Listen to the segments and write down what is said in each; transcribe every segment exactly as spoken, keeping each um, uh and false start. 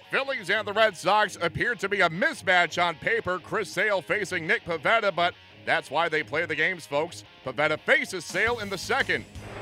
Phillies and the Red Sox appear to be a mismatch on paper. Chris Sale facing Nick Pivetta, but that's why they play the games, folks. Pivetta faces Sale in the second.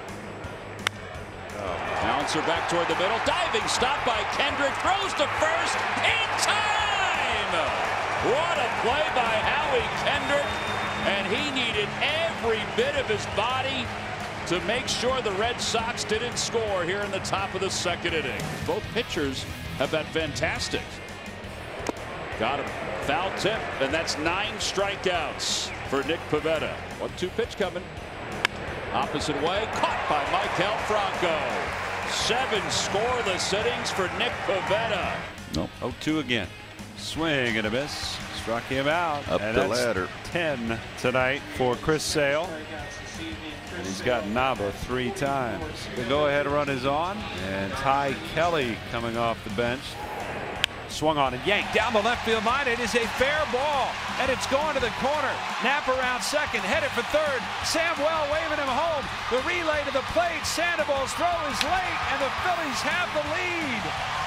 Oh, bouncer back toward the middle. Diving stop by Kendrick. Throws to first in time. What a play by Howie Kendrick. And he needed every bit of his body to make sure the Red Sox didn't score here in the top of the second inning. Both pitchers have been fantastic. Got him. Foul tip, and that's nine strikeouts for Nick Pivetta. one two pitch coming. Opposite way, caught by Maikel Franco. Seven scoreless innings for Nick Pivetta. Nope. oh two again. Swing and a miss. Struck him out. Up and the that's ladder. ten tonight for Chris Sale. And he's got Nava three times. The go-ahead run is on, and Ty Kelly coming off the bench. Swung on and yanked down the left field line. It is a fair ball, and it's going to the corner. Knapp around second, headed for third. Samwell waving him home. The relay to the plate. Sandoval's throw is late, and the Phillies have the lead.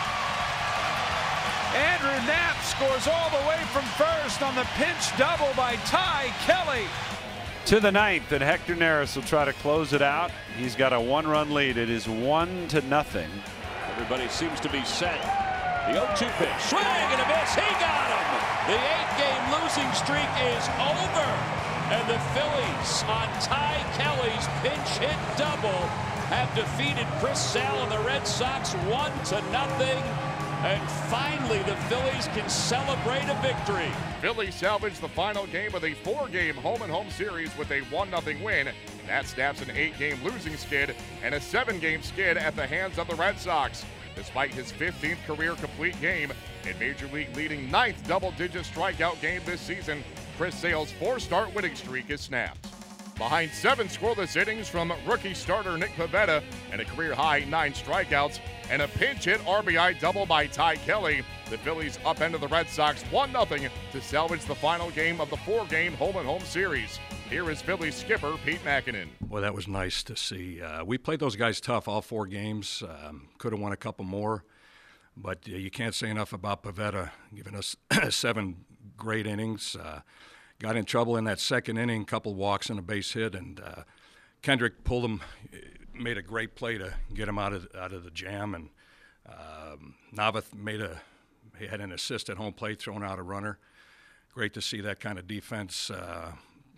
Andrew Knapp scores all the way from first on the pinch double by Ty Kelly. To the ninth, and Hector Neris will try to close it out. He's got a one-run lead. It is one to nothing. Everybody seems to be set. The oh two pitch, swing and a miss. He got him. The eight-game losing streak is over, and the Phillies on Ty Kelly's pinch hit double have defeated Chris Sale and the Red Sox one to nothing. And finally, the Phillies can celebrate a victory. Phillies salvaged the final game of a four-game home-and-home series with a one nothing win. That snaps an eight-game losing skid and a seven-game skid at the hands of the Red Sox. Despite his fifteenth career complete game and Major League leading ninth double-digit strikeout game this season, Chris Sale's four-start winning streak is snapped. Behind seven scoreless innings from rookie starter Nick Pivetta and a career-high nine strikeouts and a pinch-hit R B I double by Ty Kelly, the Phillies upended the Red Sox one nothing to salvage the final game of the four-game home-and-home series. Here is Phillies skipper Pete Makinen. Well, that was nice to see. Uh, we played those guys tough all four games. Um, could have won a couple more, but uh, you can't say enough about Pivetta giving us seven great innings. Uh, got in trouble in that second inning, couple walks and a base hit, and uh, Kendrick pulled him, made a great play to get him out of out of the jam, and um, Navath made a he had an assist at home plate, throwing out a runner. Great to see that kind of defense. Uh,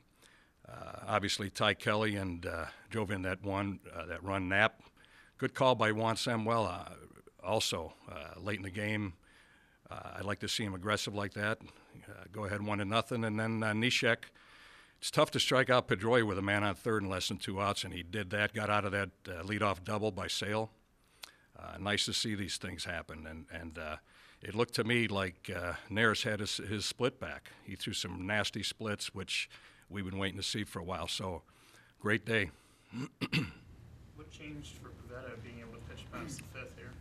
uh, obviously, Ty Kelly and uh, drove in that one uh, that run. Knapp. Good call by Juan Samuel. Uh, also uh, late in the game. Uh, I'd like to see him aggressive like that. Uh, go ahead, one to nothing, and then uh, Neshek. It's tough to strike out Pedroia with a man on third and less than two outs, and he did that. Got out of that uh, leadoff double by Sale. Uh, nice to see these things happen, and and uh, it looked to me like uh, Neris had his, his split back. He threw some nasty splits, which we've been waiting to see for a while. So, great day. What changed for Pivetta being able to pitch past the fifth here?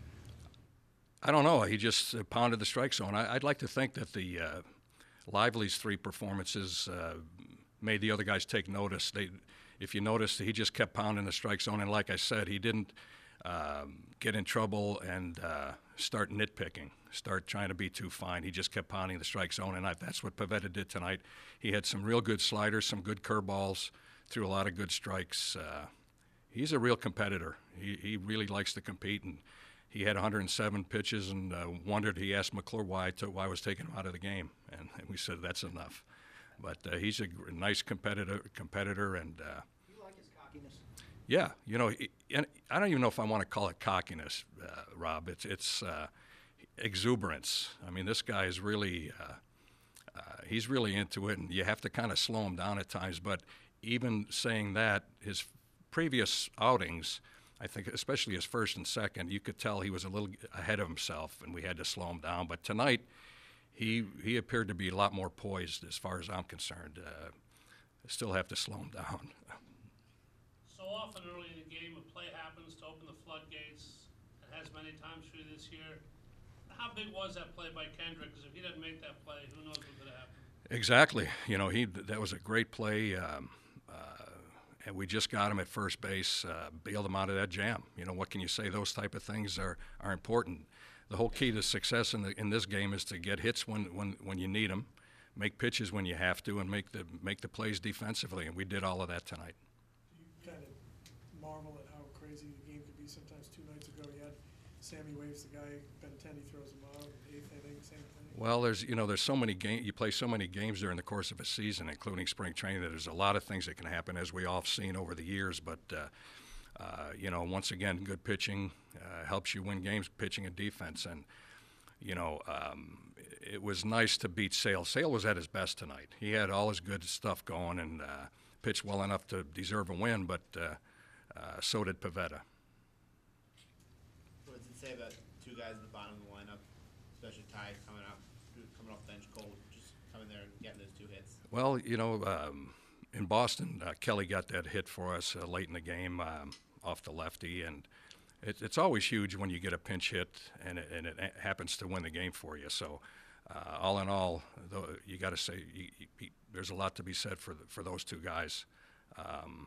I don't know. He just uh, pounded the strike zone. I, I'd like to think that the uh, Lively's three performances uh, made the other guys take notice. They, if you notice, he just kept pounding the strike zone, and like I said, he didn't um, get in trouble and uh, start nitpicking, start trying to be too fine. He just kept pounding the strike zone, and I, that's what Pivetta did tonight. He had some real good sliders, some good curveballs, threw a lot of good strikes. Uh, he's a real competitor. He, he really likes to compete, and he had one hundred seven pitches and uh, wondered, he asked McClure why I, took, why I was taking him out of the game, and, and we said that's enough. But uh, he's a gr- nice competitor, competitor, and uh, You like his cockiness? yeah, you know, he, and I don't even know if I want to call it cockiness, uh, Rob. It's it's uh, exuberance. I mean, this guy is really uh, uh, he's really into it, and you have to kind of slow him down at times. But even saying that, his previous outings, I think, especially his first and second, you could tell he was a little ahead of himself, and we had to slow him down. But tonight, he he appeared to be a lot more poised, as far as I'm concerned. Uh, I still have to slow him down. So often early in the game, a play happens to open the floodgates. It has many times through this year. How big was that play by Kendrick? Because if he doesn't make that play, who knows what could happen? Exactly. You know, he that was a great play. Um, uh, and we just got him at first base, uh, bailed him out of that jam. You know, what can you say? Those type of things are, are important. the whole key to success in the in this game is to get hits when when when you need them, make pitches when you have to, and make the make the plays defensively. And we did all of that tonight. You kind of marvel at how crazy the game could be. Sometimes two nights ago, you had Sammy waves the guy, Benintendi throws him out, eighth inning, same thing. Well, there's you know there's so many games you play so many games during the course of a season, including spring training, that there's a lot of things that can happen, as we all have seen over the years. But uh, uh, you know, once again, good pitching uh, helps you win games, pitching and defense. And you know, um, it was nice to beat Sale. Sale was at his best tonight. He had all his good stuff going and uh, pitched well enough to deserve a win. But uh, uh, so did Pivetta. What does it say about two guys at the bottom of the lineup, especially Ty coming out, coming off bench cold, just coming there and getting those two hits? Well, you know, um, in Boston, uh, Kelly got that hit for us uh, late in the game um, off the lefty, and it, it's always huge when you get a pinch hit and it, and it happens to win the game for you. So, uh, all in all, though, you got to say you, you, there's a lot to be said for the, for those two guys. Um,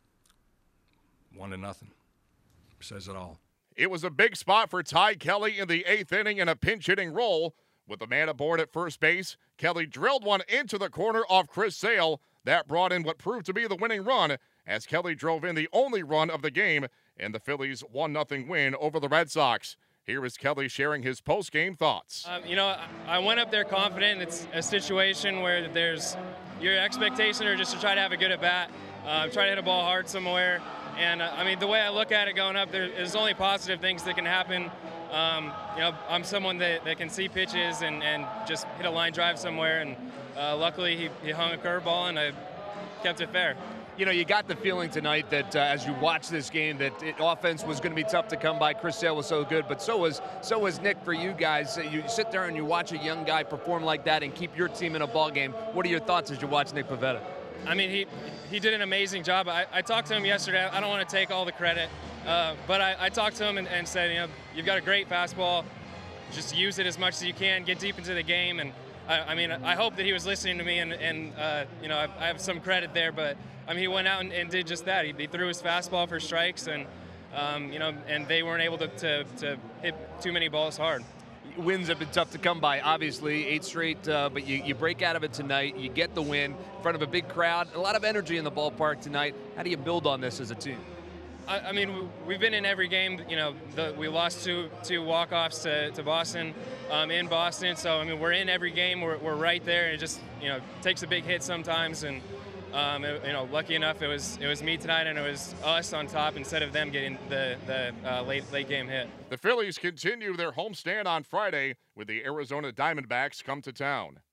one to nothing says it all. It was a big spot for Ty Kelly in the eighth inning in a pinch-hitting role. With the man aboard at first base, Kelly drilled one into the corner off Chris Sale. That brought in what proved to be the winning run, as Kelly drove in the only run of the game in the Phillies' one nothing win over the Red Sox. Here is Kelly sharing his post-game thoughts. Um, you know, I went up there confident. It's a situation where there's your expectations are just to try to have a good at-bat, uh, try to hit a ball hard somewhere. And, uh, I mean, the way I look at it going up, there, there's only positive things that can happen. Um, you know, I'm someone that, that can see pitches and, and just hit a line drive somewhere. And uh, luckily he, he hung a curveball and I kept it fair. You know, you got the feeling tonight that uh, as you watch this game that it, offense was going to be tough to come by. Chris Sale was so good, but so was so was Nick for you guys. You sit there and you watch a young guy perform like that and keep your team in a ball game. What are your thoughts as you watch Nick Pivetta? I mean, he he did an amazing job. I, I talked to him yesterday. I don't want to take all the credit, uh, but I, I talked to him and, and said, you know, you've got a great fastball. Just use it as much as you can. Get deep into the game. And I, I mean, I hope that he was listening to me, and, and uh, you know, I, I have some credit there. But I mean, he went out and, and did just that. He, he threw his fastball for strikes, and um, you know, and they weren't able to, to to hit too many balls hard. Wins have been tough to come by, obviously, eight straight, uh, but you, you break out of it tonight. You get the win in front of a big crowd, a lot of energy in the ballpark tonight. How do you build on this as a team? I, I mean, we've been in every game. You know, the, we lost two two walk-offs to, to Boston um, in Boston. So, I mean, we're in every game. We're, we're right there. It just, you know, takes a big hit sometimes. And, um, it, you know, lucky enough, it was it was me tonight, and it was us on top instead of them getting the, the uh, late, late game hit. The Phillies continue their homestand on Friday with the Arizona Diamondbacks come to town.